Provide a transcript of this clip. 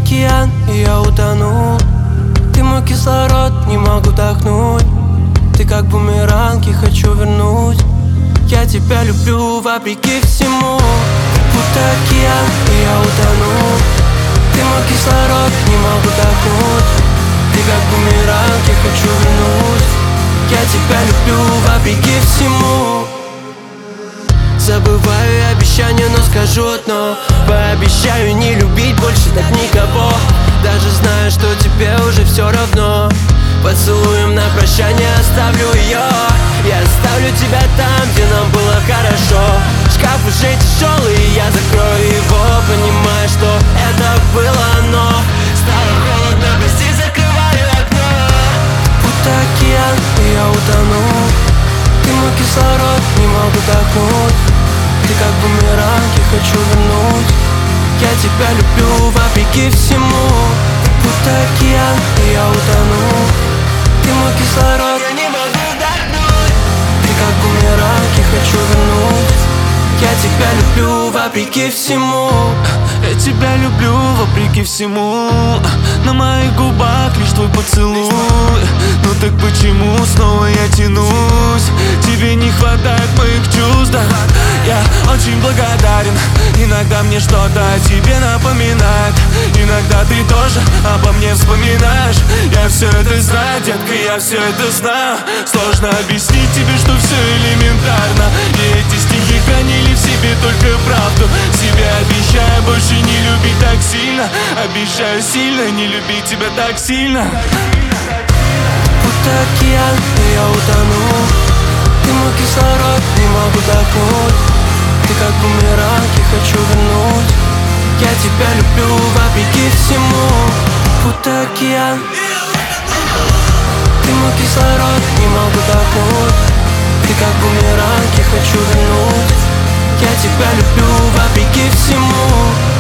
океан, и я утонул. Ты мой кислород, не могу вдохнуть. Ты как бумеранг, и хочу вернуть. Я тебя люблю вопреки всему. Будто океан, и я утонул. Ты мой кислород, не могу вдохнуть. Ты как бумеранг, я хочу вернуть. Я тебя люблю вопреки всему. Забываю обещания, но скажу одно: пообещаю не любить больше так никого. Даже знаю, что тебе уже все равно. Поцелуем на прощание оставлю ее. Я оставлю тебя там, где нам было хорошо. Шкаф уже тяжелый, я закрою его, понимая, что это было оно. Стало холодно, прости, закрываю окно. Будто океан, и я утонул. Ты мой кислород, не могу вдохнуть. Ты как бумеранг, я хочу вернуть. Я тебя люблю вопреки всему. Будто океан, и я утонул. Ты мой кислород, я не могу вдохнуть. Ты как бумеранг, я хочу вернуть. Я тебя люблю вопреки всему. Я тебя люблю вопреки всему. На моих губах лишь твой поцелуй. Ну так почему снова я тянусь? Тебе не хватает моих чувств, да? Я очень благодарен. Иногда мне что-то о тебе напоминает. Иногда ты тоже обо мне вспоминаешь. Я все это знаю, детка, я все это знаю. Сложно объяснить тебе, что все элементарно. И эти стихи хранили в себе только правду. Себе обещаю больше не любить так сильно. Обещаю сильно не любить тебя так сильно. Будто океан, и я утонул. Ты мой кислород, не могу вдохнуть. Ты как бумеранг, я хочу вернуть. Я тебя люблю вопреки всему. Будто океан. Ты мой кислород, не могу вдохнуть. Ты как бумеранг, я хочу вернуть. Я тебя люблю вопреки всему.